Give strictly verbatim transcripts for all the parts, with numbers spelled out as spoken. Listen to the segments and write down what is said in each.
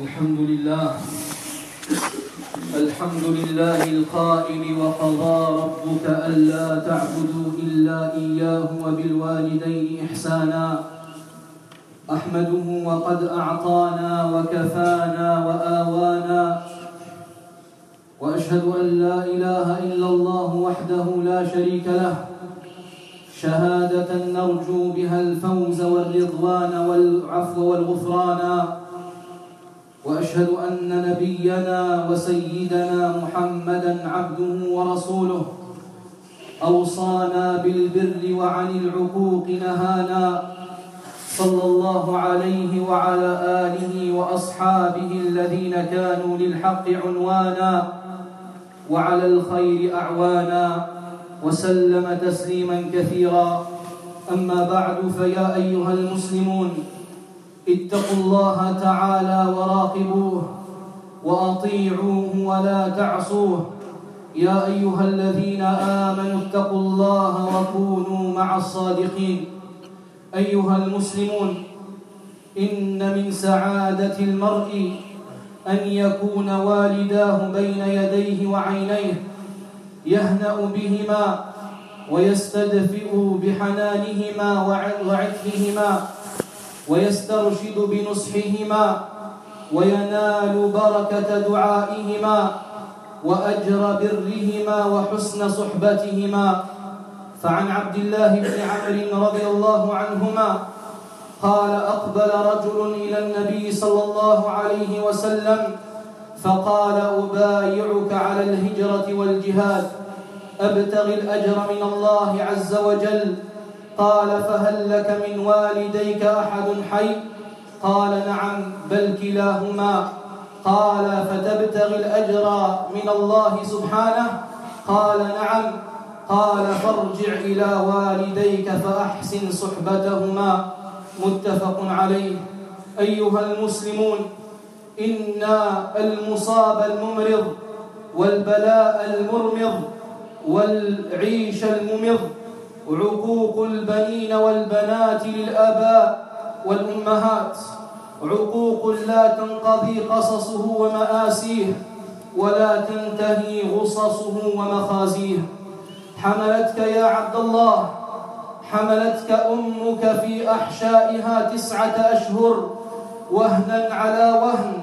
الحمد لله الحمد لله القائل وقضى ربك ألا تعبدوا إلا إياه وبالوالدين إحسانا أحمده وقد أعطانا وكفانا وآوانا وأشهد أن لا إله إلا الله وحده لا شريك له شهادة نرجو بها الفوز والرضوان والعفو والغفران وأشهد أن نبينا وسيدنا محمدًا عبده ورسوله أوصانا بالبر وعن العقوق نهانا صلى الله عليه وعلى آله وأصحابه الذين كانوا للحق عنوانا وعلى الخير أعوانا وسلم تسليما كثيرا. أما بعد، فيا أيها المسلمون اتقوا الله تعالى وراقبوه وأطيعوه ولا تعصوه. يا أيها الذين آمنوا اتقوا الله وكونوا مع الصادقين. أيها المسلمون، إن من سعادة المرء أن يكون والداه بين يديه وعينيه يهنأ بهما ويستدفئ بحنانهما وعطفهما ويسترشد بنصحهما وينال بركة دعائهما وأجر برهما وحسن صحبتهما. فعن عبد الله بن عمرو رضي الله عنهما قال: أقبل رجل إلى النبي صلى الله عليه وسلم فقال: أبايعك على الهجرة والجهاد أبتغي الأجر من الله عز وجل. قال: فهل لك من والديك أحد حي؟ قال: نعم، بل كلاهما. قال: فتبتغي الأجر من الله سبحانه؟ قال: نعم. قال: فارجع إلى والديك فأحسن صحبتهما. متفق عليه. أيها المسلمون، إن المصاب الممرض والبلاء المرمض والعيش الممض عقوق البنين والبنات للآباء والأمهات، عقوق لا تنقضي قصصه ومآسيه ولا تنتهي غصصه ومخازيه. حملتك يا عبد الله، حملتك أمك في أحشائها تسعة أشهر وهنا على وهن،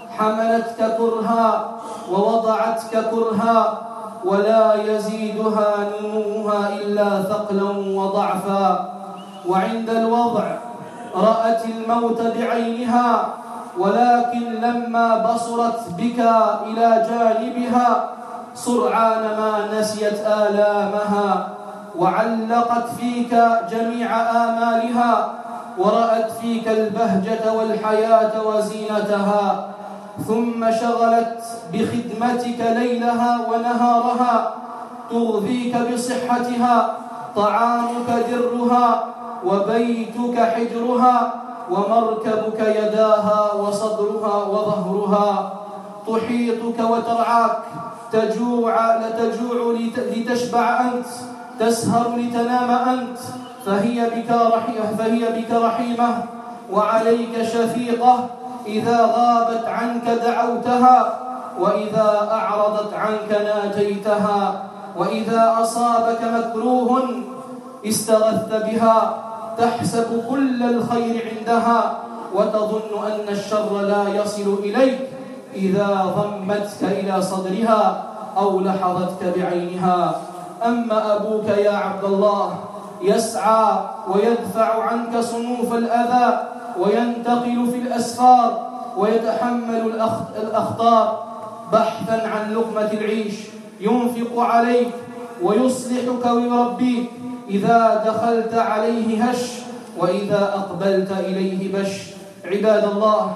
حملتك كرها ووضعتك كرها، ولا يزيدها نموها إلا ثقلا وضعفا. وعند الوضع رأت الموت بعينها، ولكن لما بصرت بك إلى جانبها سرعان ما نسيت آلامها وعلقت فيك جميع آمالها ورأت فيك البهجة والحياة وزينتها، ثم شغلت بخدمتك ليلها ونهارها، تغذيك بصحتها، طعامك درها وبيتك حجرها ومركبك يداها وصدرها وظهرها، تحيطك وترعاك، تجوع لتجوع لتشبع أنت، تسهر لتنام أنت، فهي بك رحيمة, فهي بك رحيمة وعليك شفيقة. إذا غابت عنك دعوتها، وإذا أعرضت عنك ناجيتها، وإذا أصابك مكروه استغثت بها، تحسب كل الخير عندها وتظن أن الشر لا يصل إليك إذا ضمتك إلى صدرها أو لحظتك بعينها. أما أبوك يا عبد الله يسعى ويدفع عنك صنوف الأذى وينتقل في الأسفار ويتحمل الأخطار بحثا عن لقمة العيش، ينفق عليك ويصلحك ويربيك، إذا دخلت عليه هش وإذا أقبلت إليه بش. عباد الله،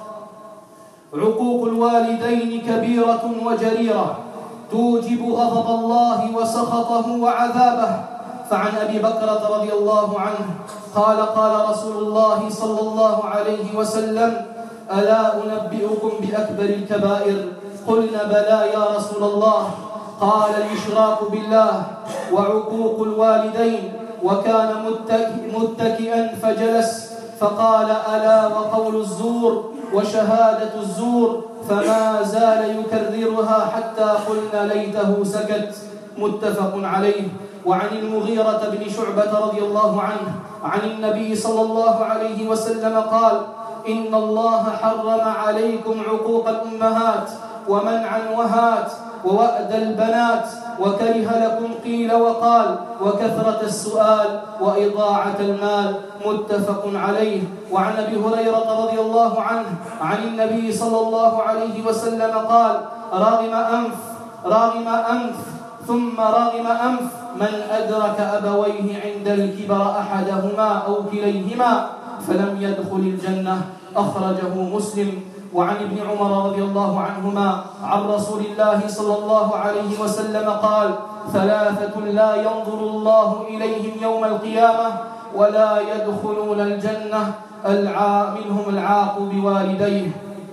عقوق الوالدين كبيرة وجريرة توجب غضب الله وسخطه وعذابه. فعن أبي بكرة رضي الله عنه قال: قال رسول الله صلى الله عليه وسلم: ألا أنبئكم بأكبر الكبائر؟ قلنا: بلى يا رسول الله. قال: الإشراك بالله وعقوق الوالدين. وكان متكئا فجلس فقال: ألا وقول الزور وشهادة الزور، فما زال يكررها حتى قلنا ليته سكت. متفق عليه. وعن المغيرة بن شعبة رضي الله عنه عن النبي صلى الله عليه وسلم قال: إن الله حرم عليكم عقوق الأمهات ومنع الوهات ووأد البنات، وكره لكم قيل وقال وكثرة السؤال وإضاعة المال. متفق عليه. وعن أبي هريرة رضي الله عنه عن النبي صلى الله عليه وسلم قال: راغم أنف راغم أنف ثم راغم أنف من أدرك أبويه عند الكبر أحدهما أو كليهما فلم يدخل الجنة. أخرجه مسلم. وعن ابن عمر رضي الله عنهما عن رسول الله صلى الله عليه وسلم قال: ثلاثة لا ينظر الله إليهم يوم القيامة ولا يدخلون الجنة، منهم العاق بوالديه.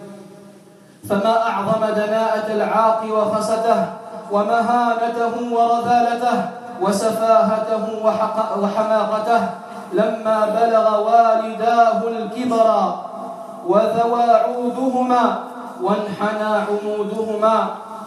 فما أعظم دناءة العاق وخسته ومهانته ورذالته وسفاهته وحماقته لما بلغ والداه الكبر وذوى عودهما وانحنى عمودهما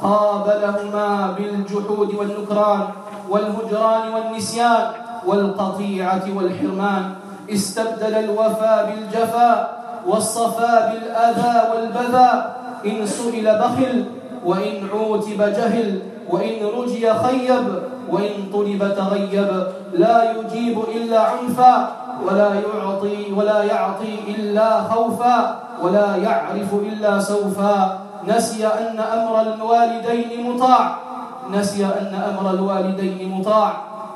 قابلهما بالجحود والنكران والهجران والنسيان والقطيعة والحرمان. استبدل الوفاء بالجفاء والصفاء بالأذى والبذاء. إن سئل بخل، وإن عوتب جهل، وإن رجي خيب، وإن طلب تغيب. لا يجيب إلا عنفا، ولا يعطي ولا يعطي إلا خوفا، ولا يعرف إلا سوفا. نسي أن أمر الوالدين مطاع نسي أن أمر الوالدين مطاع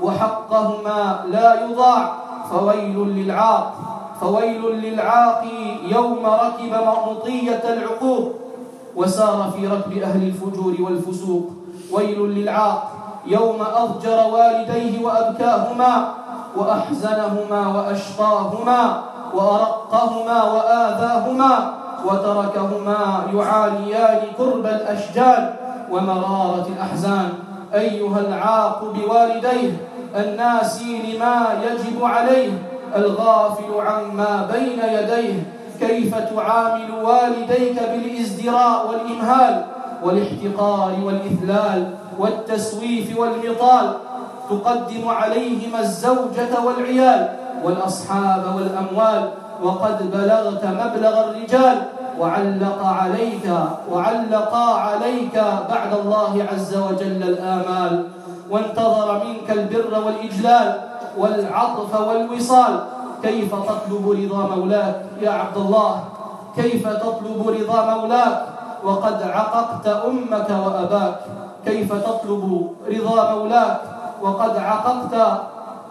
وحقهما لا يضاع. فويل للعاق فويل للعاق يوم ركب مطية العقوق وسار في ركب أهل الفجور والفسوق. ويل للعاق يوم أضجر والديه وأبكاهما وأحزنهما وأشقاهما وأرقهما وآذاهما وتركهما يعانيان كرب الأشجان ومرارة الأحزان. أيها العاق بوالديه الناسي لما يجب عليه الغافل عما بين يديه، كيف تعامل والديك بالازدراء والإمهال والاحتقار والإذلال والتسويف والمطال؟ تقدم عليهما الزوجة والعيال والأصحاب والأموال، وقد بلغت مبلغ الرجال وعلق عليك وعلقا عليك بعد الله عز وجل الآمال، وانتظر منك البر والإجلال والعطف والوصال. كيف تطلب رضا مولاك يا عبد الله؟ كيف تطلب رضا مولاك وقد عققت أمك وأباك؟ كيف تطلب رضا مولاك وقد عققت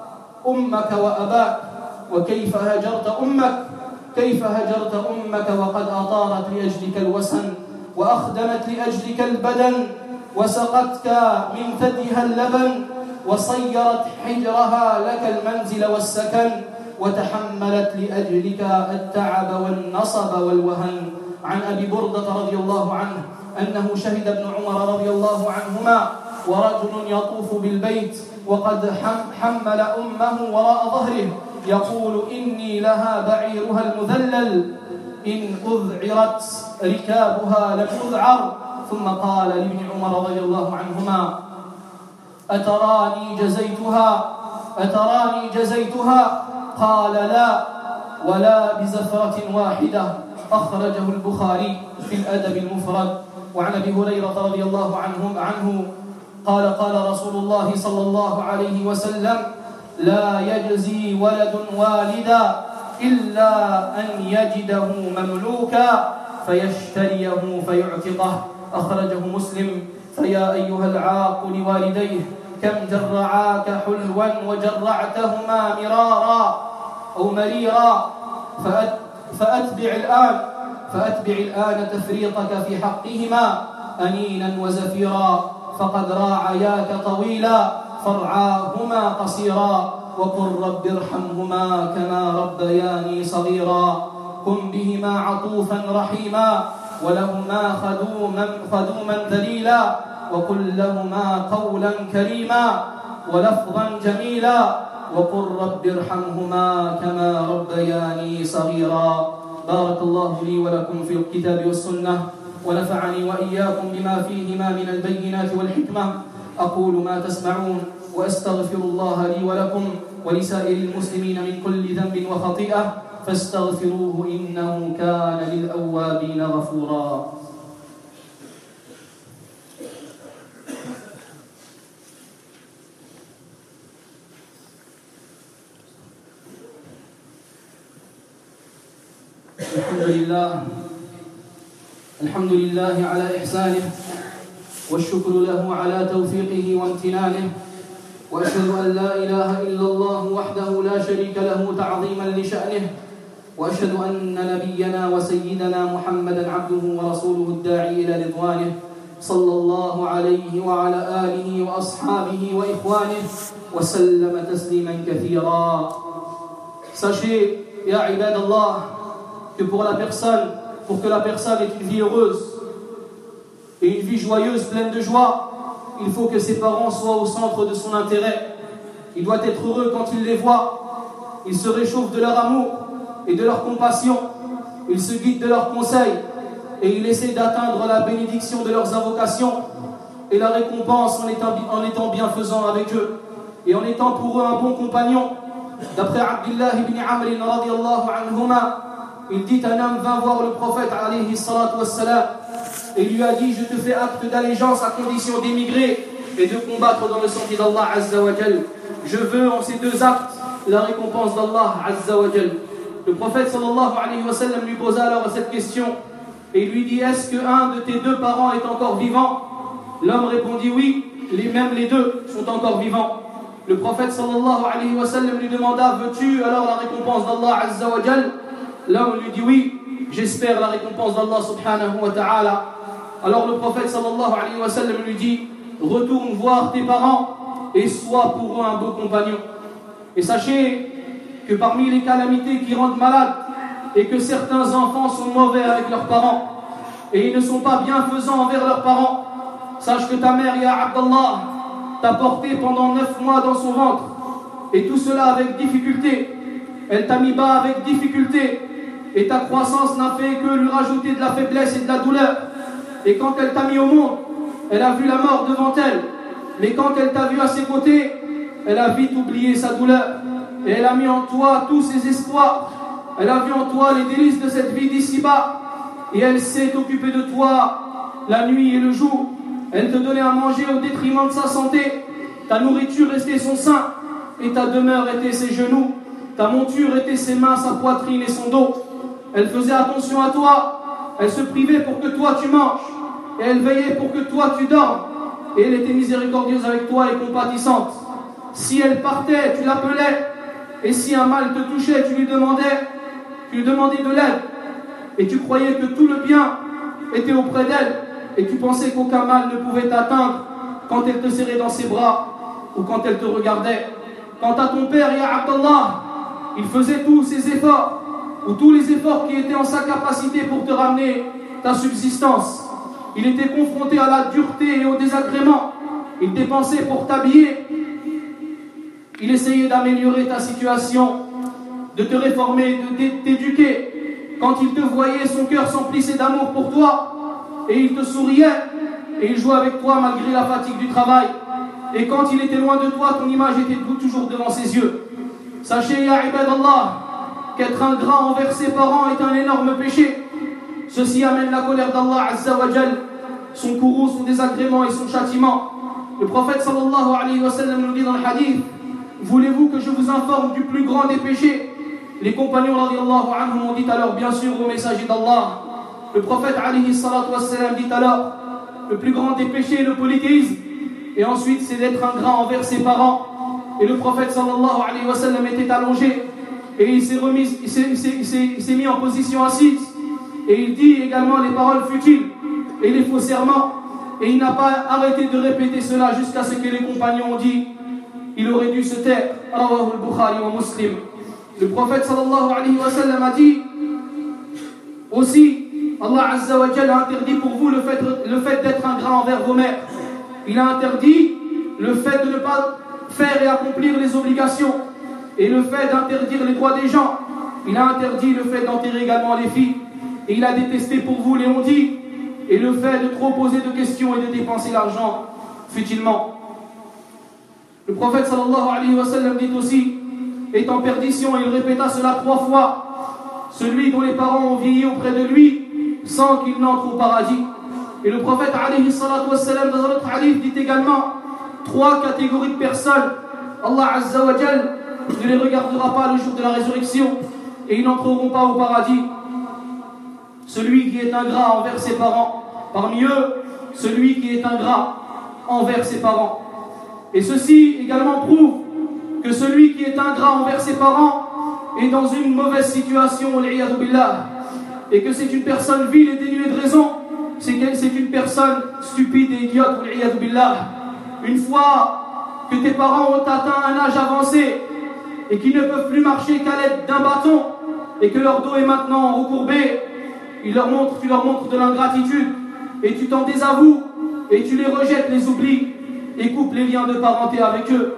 أمك وأباك؟ وكيف هجرت أمك كيف هجرت أمك وقد أطارت لأجلك الوسن وأخدمت لأجلك البدن وسقتك من ثديها اللبن وصيرت حجرها لك المنزل والسكن وتحملت لأجلك التعب والنصب والوهن. عن أبي بردة رضي الله عنه أنه شهد ابن عمر رضي الله عنهما ورجل يطوف بالبيت وقد حمل أمه وراء ظهره يقول: إني لها بعيرها المذلل إن أذعرت ركابها لم أذعر. ثم قال لابن عمر رضي الله عنهما: أتراني جزيتها أتراني جزيتها؟ قال: لا، ولا بزفرة واحدة. أخرجه البخاري في الأدب المفرد. وعن أبي هريرة رضي الله عنه عنه قال: قال رسول الله صلى الله عليه وسلم: لا يجزي ولد والدا إلا أن يجده مملوكا فيشتريه فيعتقه. أخرجه مسلم. فيا أيها العاق لوالديه كم جرعاك حلوا وجرعتهما مرارا أو مريرا، فأتبع الآن فأتبع الآن تفريطك في حقهما أنينا وزفيرا، فقد راعياك طويلا فارعاهما قصيرا، وقل رب ارحمهما كما ربياني صغيرا. كن بهما عطوفا رحيما ولهما خدوما, خدوما ذليلا، وقل لهما قولا كريما ولفظا جميلا، وقل رب ارحمهما كما ربياني صغيرا. بارك الله لي ولكم في الكتاب والسنة ونفعني وإياكم بما فيهما من البينات والحكمة. أقول ما تسمعون وأستغفر الله لي ولكم ولسائر المسلمين من كل ذنب وخطيئة فاستغفروه إنه كان للأوابين غفورا. الحمد لله الحمد لله على إحسانه والشكر له على توفيقه وامتنانه وأشهد أن لا إله إلا الله وحده لا شريك له تعظيما لشأنه وأشهد أن نبينا وسيدنا محمدا عبده ورسوله الداعي إلى رضوانه صلى الله عليه وعلى آله وأصحابه وإخوانه وسلم تسليما كثيرا. Sachez, ya ibadallah, que pour la personne, pour que la personne ait une vie heureuse et une vie joyeuse, pleine de joie, il faut que ses parents soient au centre de son intérêt. Il doit être heureux quand il les voit. Il se réchauffe de leur amour et de leur compassion. Il se guide de leurs conseils et il essaie d'atteindre la bénédiction de leurs invocations et la récompense en étant, en étant bienfaisant avec eux et en étant pour eux un bon compagnon. D'après Abdullah ibn Amr radiyallahu anhuma, il dit: un homme vint voir le prophète alayhi salatu wassalam et lui a dit: je te fais acte d'allégeance à condition d'émigrer et de combattre dans le sentier d'Allah azza wa jal. Je veux en ces deux actes la récompense d'Allah azza wa jal. Le prophète sallallahu alayhi wa sallam lui posa alors cette question et lui dit: est-ce qu'un de tes deux parents est encore vivant? L'homme répondit: oui, les mêmes les deux sont encore vivants. Le prophète sallallahu alayhi wa sallam lui demanda: veux-tu alors la récompense d'Allah azza wa jal? L'homme lui dit: oui, j'espère la récompense d'Allah subhanahu wa ta'ala. Alors le prophète sallallahu alayhi wa sallam lui dit: retourne voir tes parents et sois pour eux un beau compagnon. Et sachez que parmi les calamités qui rendent malades et que certains enfants sont mauvais avec leurs parents et ils ne sont pas bienfaisants envers leurs parents, sache que ta mère, ya Abdallah, t'a porté pendant neuf mois dans son ventre et tout cela avec difficulté. Elle t'a mis bas avec difficulté et ta croissance n'a fait que lui rajouter de la faiblesse et de la douleur. Et quand elle t'a mis au monde, elle a vu la mort devant elle. Mais quand elle t'a vu à ses côtés, elle a vite oublié sa douleur. Et elle a mis en toi tous ses espoirs. Elle a vu en toi les délices de cette vie d'ici-bas. Et elle s'est occupée de toi la nuit et le jour. Elle te donnait à manger au détriment de sa santé. Ta nourriture restait son sein et ta demeure était ses genoux. Ta monture était ses mains, sa poitrine et son dos. Elle faisait attention à toi. Elle se privait pour que toi tu manges. Et elle veillait pour que toi tu dormes. Et elle était miséricordieuse avec toi et compatissante. Si elle partait, tu l'appelais. Et si un mal te touchait, tu lui demandais, tu lui demandais de l'aide. Et tu croyais que tout le bien était auprès d'elle. Et tu pensais qu'aucun mal ne pouvait t'atteindre quand elle te serrait dans ses bras ou quand elle te regardait. Quant à ton père, ya Abdallah, il faisait tous ses efforts, ou tous les efforts qui étaient en sa capacité pour te ramener ta subsistance. Il était confronté à la dureté et au désagrément. Il dépensait pour t'habiller. Il essayait d'améliorer ta situation, de te réformer, de t'éduquer. Quand il te voyait, son cœur s'emplissait d'amour pour toi. Et il te souriait. Et il jouait avec toi malgré la fatigue du travail. Et quand il était loin de toi, ton image était toujours devant ses yeux. Sachez, ya ibadallah, qu'être ingrat envers ses parents est un énorme péché. Ceci amène la colère d'Allah azza wa jal, son courroux, son désagrément et son châtiment. Le prophète sallallahu alayhi wa sallam nous dit dans le hadith: voulez-vous que je vous informe du plus grand des péchés? Les compagnons radiyallahu anhum ont dit alors: bien sûr, au messager d'Allah. Le prophète alayhi salatu wa sallam dit alors: le plus grand des péchés est le polythéisme. Et ensuite, c'est d'être ingrat envers ses parents. Et le prophète sallallahu alayhi wa sallam était allongé. Et il s'est, remis, il s'est, il s'est, il s'est, il s'est mis en position assise. Et il dit également les paroles futiles et les faux serments. Et il n'a pas arrêté de répéter cela jusqu'à ce que les compagnons ont dit: il aurait dû se taire. Rawahu al-Bukhari wa Muslim. Le prophète sallallahu alayhi wa sallam a dit aussi: Allah azza wa jalla a interdit pour vous le fait, le fait d'être ingrat envers vos mères. Il a interdit le fait de ne pas faire et accomplir les obligations et le fait d'interdire les droits des gens il a interdit le fait d'enterrer également les filles, et il a détesté pour vous les on-dit, et le fait de trop poser de questions et de dépenser l'argent futilement. Le prophète sallallahu alayhi wa sallam dit aussi, est en perdition, et il répéta cela trois fois, celui dont les parents ont vieilli auprès de lui sans qu'il n'entre au paradis. Et le prophète alayhi salatu wa sallam dans un autre hadith dit également, trois catégories de personnes, Allah azza wa jal ne les regardera pas le jour de la résurrection et ils n'entreront pas au paradis. Celui qui est ingrat envers ses parents, parmi eux, celui qui est ingrat envers ses parents. Et ceci également prouve que celui qui est ingrat envers ses parents est dans une mauvaise situation, et que c'est une personne vile et dénuée de raison, c'est une personne stupide et idiote. Une fois que tes parents ont atteint un âge avancé et qu'ils ne peuvent plus marcher qu'à l'aide d'un bâton et que leur dos est maintenant recourbé, ils leur montrent, tu leur montres de l'ingratitude et tu t'en désavoues et tu les rejettes, les oublies et coupes les liens de parenté avec eux.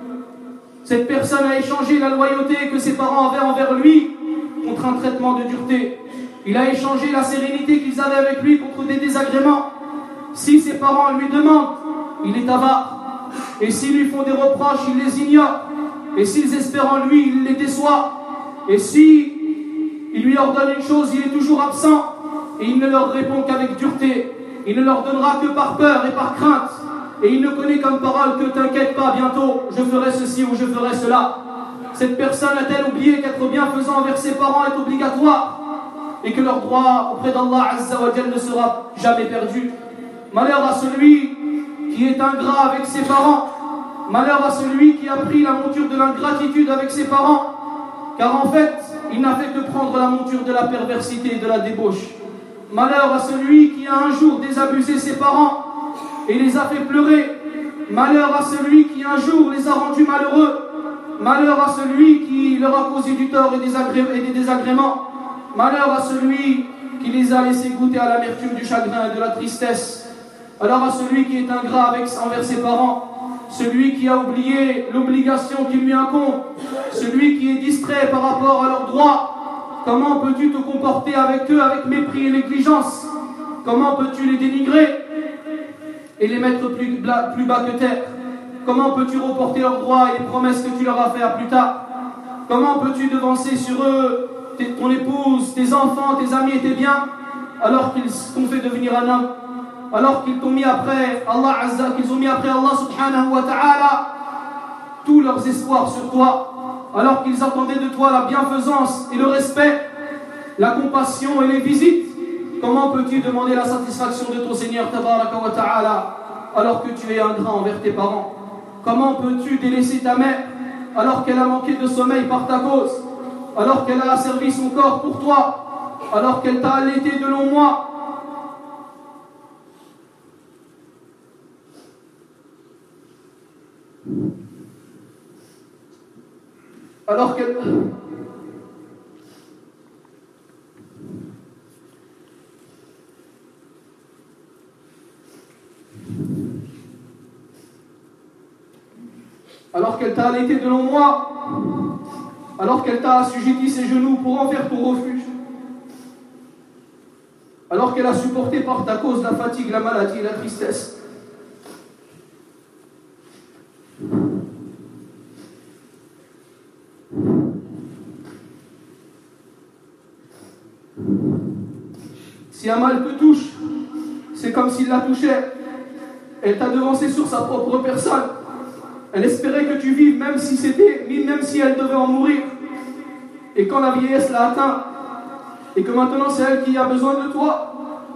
Cette personne a échangé la loyauté que ses parents avaient envers lui contre un traitement de dureté. Il a échangé la sérénité qu'ils avaient avec lui contre des désagréments. Si ses parents lui demandent, il est avare. Et s'ils lui font des reproches, il les ignore. Et s'ils espèrent en lui, il les déçoit. Et si il lui ordonne une chose, il est toujours absent. Et il ne leur répond qu'avec dureté. Il ne leur donnera que par peur et par crainte. Et il ne connaît comme parole que t'inquiète pas, bientôt, je ferai ceci ou je ferai cela. Cette personne a-t-elle oublié qu'être bienfaisant envers ses parents est obligatoire et que leur droit auprès d'Allah Azza wa Jal ne sera jamais perdu? Malheur à celui qui est ingrat avec ses parents. Malheur à celui qui a pris la monture de l'ingratitude avec ses parents. Car en fait, il n'a fait que prendre la monture de la perversité et de la débauche. Malheur à celui qui a un jour désabusé ses parents et les a fait pleurer. Malheur à celui qui un jour les a rendus malheureux. Malheur à celui qui leur a causé du tort et des, agré- et des désagréments. Malheur à celui qui les a laissés goûter à l'amertume du chagrin et de la tristesse. Alors à celui qui est ingrat avec, envers ses parents, celui qui a oublié l'obligation qui lui incombe, celui qui est distrait par rapport à leurs droits. Comment peux-tu te comporter avec eux avec mépris et négligence? Comment peux-tu les dénigrer et les mettre plus, plus bas que terre? Comment peux-tu reporter leurs droits et les promesses que tu leur as fait à plus tard? Comment peux-tu devancer sur eux tes, ton épouse, tes enfants, tes amis et tes biens alors qu'ils t'ont fait devenir un homme, alors qu'ils t'ont mis après Allah Azza, qu'ils ont mis après Allah subhanahu wa ta'ala tous leurs espoirs sur toi, alors qu'ils attendaient de toi la bienfaisance et le respect, la compassion et les visites? Comment peux-tu demander la satisfaction de ton Seigneur tabaraka wa ta'ala alors que tu es ingrat envers tes parents? Comment peux-tu délaisser ta mère alors qu'elle a manqué de sommeil par ta cause, alors qu'elle a asservi son corps pour toi, alors qu'elle t'a allaité de longs mois? Alors qu'elle... Alors qu'elle t'a allaité de longs mois, alors qu'elle t'a assujetti ses genoux pour en faire ton refuge, alors qu'elle a supporté par ta cause la fatigue, la maladie et la tristesse. Si un mal te touche, c'est comme s'il la touchait. Elle t'a devancé sur sa propre personne. Elle espérait que tu vives même si c'était, même si elle devait en mourir. Et quand la vieillesse l'a atteint, et que maintenant c'est elle qui a besoin de toi,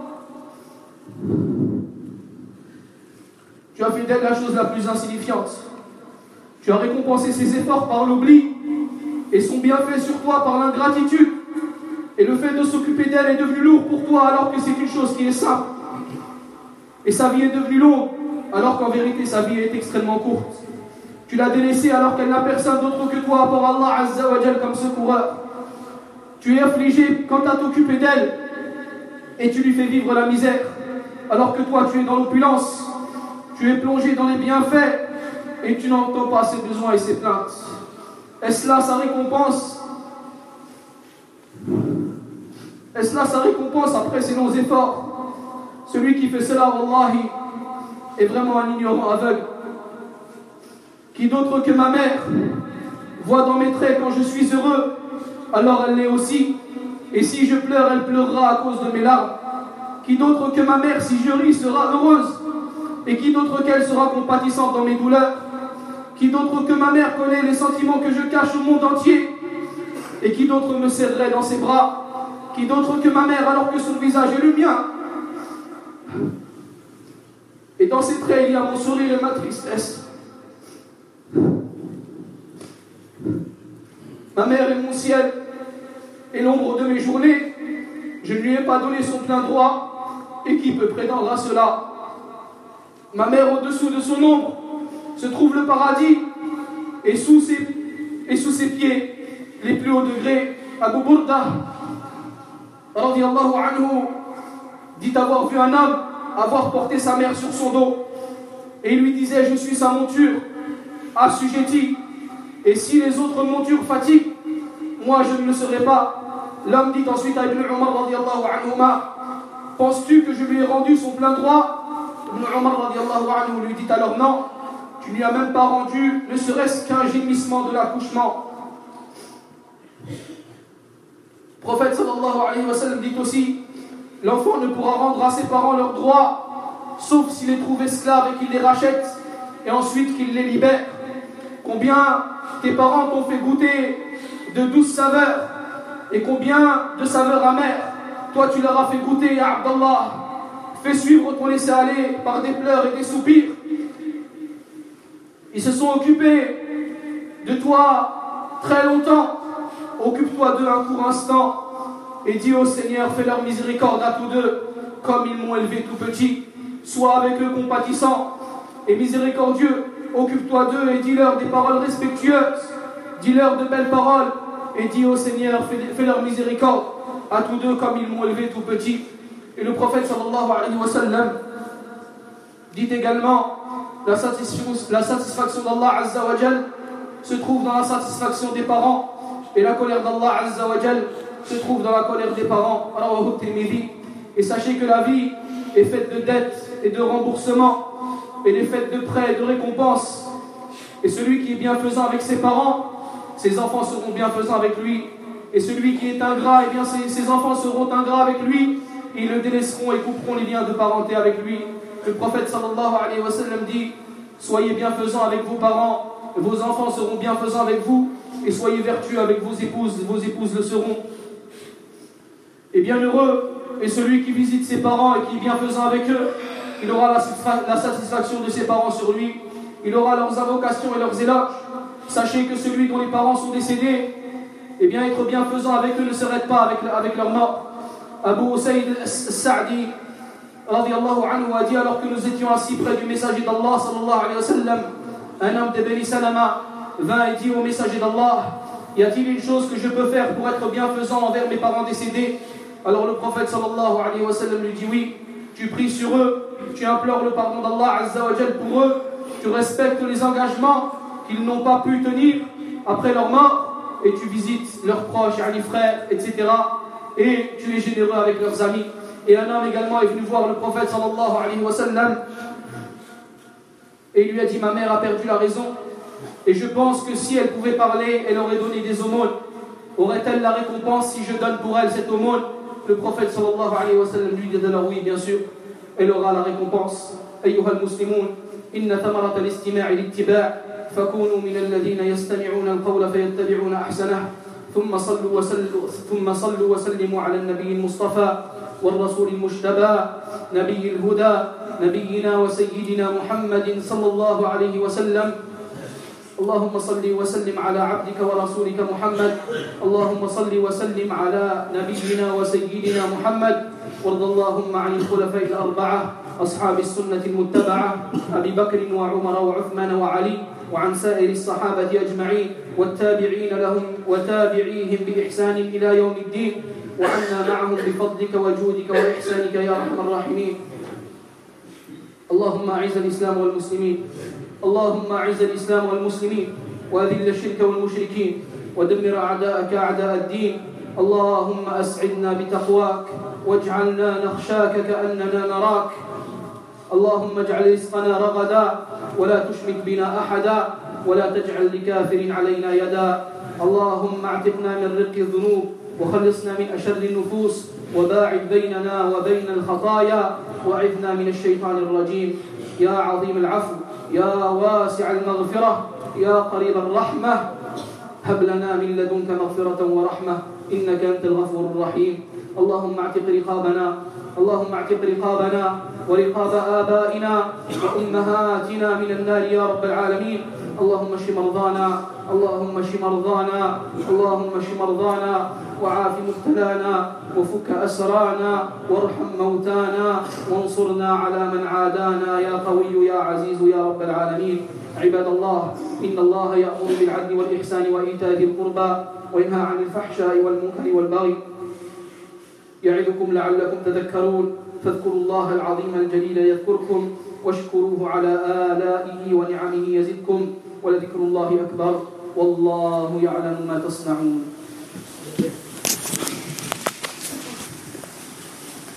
tu as fait d'elle la chose la plus insignifiante. Tu as récompensé ses efforts par l'oubli et son bienfait sur toi par l'ingratitude. Et le fait de s'occuper d'elle est devenu lourd pour toi alors que c'est une chose qui est simple. Et sa vie est devenue longue alors qu'en vérité sa vie est extrêmement courte. Tu l'as délaissée alors qu'elle n'a personne d'autre que toi pour Allah Azza wa Jal comme secoureur. Tu es affligé quant à t'occuper d'elle et tu lui fais vivre la misère alors que toi tu es dans l'opulence. Tu es plongé dans les bienfaits et tu n'entends pas ses besoins et ses plaintes. Est-ce là sa récompense? Et cela, sa récompense après ses longs efforts. Celui qui fait cela, wallahi, est vraiment un ignorant aveugle. Qui d'autre que ma mère voit dans mes traits quand je suis heureux, alors elle l'est aussi. Et si je pleure, elle pleurera à cause de mes larmes. Qui d'autre que ma mère, si je ris, sera heureuse. Et qui d'autre qu'elle sera compatissante dans mes douleurs. Qui d'autre que ma mère connaît les sentiments que je cache au monde entier. Et qui d'autre me serrerait dans ses bras. Qui d'autre que ma mère, alors que son visage est le mien. Et dans ses traits, il y a mon sourire et ma tristesse. Ma mère est mon ciel et l'ombre de mes journées. Je ne lui ai pas donné son plein droit. Et qui peut prétendre à cela? Ma mère, au-dessous de son ombre, se trouve le paradis. Et sous ses, et sous ses pieds, les plus hauts degrés. Abu Burda, radiyallahu anhu, dit avoir vu un homme avoir porté sa mère sur son dos. Et il lui disait: je suis sa monture, assujettie. Et si les autres montures fatiguent, moi je ne le serai pas. L'homme dit ensuite à Ibn Umar radiyallahu anhuma: penses-tu que je lui ai rendu son plein droit? Ibn Umar radiyallahu anhu lui dit alors: non, tu ne lui as même pas rendu ne serait-ce qu'un gémissement de l'accouchement. Le prophète sallallahu alayhi wa sallam dit aussi: l'enfant ne pourra rendre à ses parents leurs droits, sauf s'il les trouve esclaves et qu'il les rachète, et ensuite qu'il les libère. Combien tes parents t'ont fait goûter de douces saveurs, et combien de saveurs amères toi tu leur as fait goûter, ya Abdallah. Fais suivre ton laisser-aller par des pleurs et des soupirs. Ils se sont occupés de toi très longtemps. Occupe-toi d'eux un court instant et dis au Seigneur: fais leur miséricorde à tous deux, comme ils m'ont élevé tout petit. Sois avec eux compatissant et miséricordieux. Occupe-toi d'eux et dis-leur des paroles respectueuses. Dis-leur de belles paroles et dis au Seigneur: fais, fais leur miséricorde à tous deux, comme ils m'ont élevé tout petit. Et le prophète sallallahu alayhi wa sallam dit également: la satisfaction, la satisfaction d'Allah azza wa jal se trouve dans la satisfaction des parents, et la colère d'Allah azza wa jal se trouve dans la colère des parents. Et sachez que la vie est faite de dettes et de remboursements, et est faite de prêts et de récompenses. Et celui qui est bienfaisant avec ses parents, ses enfants seront bienfaisants avec lui. Et celui qui est ingrat, eh bien ses, ses enfants seront ingrats avec lui. Ils le délaisseront et couperont les liens de parenté avec lui. Le prophète sallallahu alayhi wa sallam dit: soyez bienfaisants avec vos parents, vos enfants seront bienfaisants avec vous, et soyez vertueux avec vos épouses, vos épouses le seront. Et bienheureux est celui qui visite ses parents et qui est bienfaisant avec eux. Il aura la, la satisfaction de ses parents sur lui. Il aura leurs invocations et leurs éloges. Sachez que celui dont les parents sont décédés, eh bien être bienfaisant avec eux ne s'arrête pas avec, avec leur mort. Abu Usayd al-Sa'di radiyallahu anhu a dit, alors que nous étions assis près du messager d'Allah sallallahu alayhi wa sallam, un homme de Beni Salama vint et dit au messager d'Allah: y a-t-il une chose que je peux faire pour être bienfaisant envers mes parents décédés? Alors le prophète sallallahu alayhi wa sallam lui dit: oui, tu pries sur eux, tu implores le pardon d'Allah azza wa jal pour eux, tu respectes les engagements qu'ils n'ont pas pu tenir après leur mort, et tu visites leurs proches, les frères, et cetera. Et tu es généreux avec leurs amis. Et un homme également est venu voir le prophète sallallahu alayhi wa sallam et il lui a dit: ma mère a perdu la raison, et je pense que si elle pouvait parler, elle aurait donné des aumônes. Aurait-elle la récompense si je donne pour elle cette aumône? Le prophète sallallahu alayhi wa sallam lui dit alors: oui, bien sûr, elle aura la récompense. أيها المسلمون إن ثمرة الاستماع للاتباع فكونوا من الذين يستمعون القول فيتبعون أحسنه ثم صلوا وسلموا ثم صلوا وسلموا على النبي المصطفى والرسول المجتبى نبي الهدى نبينا وسيدنا محمد صلى الله عليه وسلم. اللهم صل وسلم على عبدك ورسولك محمد. اللهم صل وسلم على نبينا وسيدنا محمد. وارض اللهم عن الخلفاء الأربعة أصحاب السنة المتبعة أبي بكر وعمر وعثمان وعلي، وعن سائر الصحابة أجمعين والتابعين لهم وتابعيهم بإحسان إلى يوم الدين، وعنا معهم بفضلك وجودك وإحسانك يا أرحم الراحمين. اللهم أعز الإسلام والمسلمين اللهم أعز الإسلام والمسلمين وأذل الشرك والمشركين ودمر أعداءك أعداء الدين اللهم أسعدنا بتقواك واجعلنا نخشاك كأننا نراك. اللهم اجعل رزقنا رغدا ولا تشرك بنا أحدا ولا تجعل لكافر علينا يدا. اللهم اعتقنا من رق الذنوب وخلصنا من أشر النفوس وباعد بيننا وبين الخطايا وأعذنا من الشيطان الرجيم. يا عظيم العفو، يا واسع المغفرة، يا قريب الرحمة، هب لنا من لدنك مغفرة ورحمة إنك أنت الغفور الرحيم. اللهم اعتق رقابنا اللهم اعتق رقابنا ورقاب آبائنا وأمهاتنا من النار يا رب العالمين. اللهم اشف مرضانا اللهم اشف مرضانا اللهم اشف مرضانا وعاف مبتلانا وفك أسرانا وارحم موتانا وانصرنا على من عادانا يا قوي يا عزيز يا رب العالمين. عباد الله، إن الله يأمر بالعدل والإحسان وإيتاء ذي القربى وينهى عن الفحشاء والمنكر والبغي يعظكم لعلكم تذكرون. فاذكروا الله العظيم الجليل يذكركم واشكروه على آلائه ونعمه يزدكم ولذكر الله أكبر والله يعلم ما تصنعون.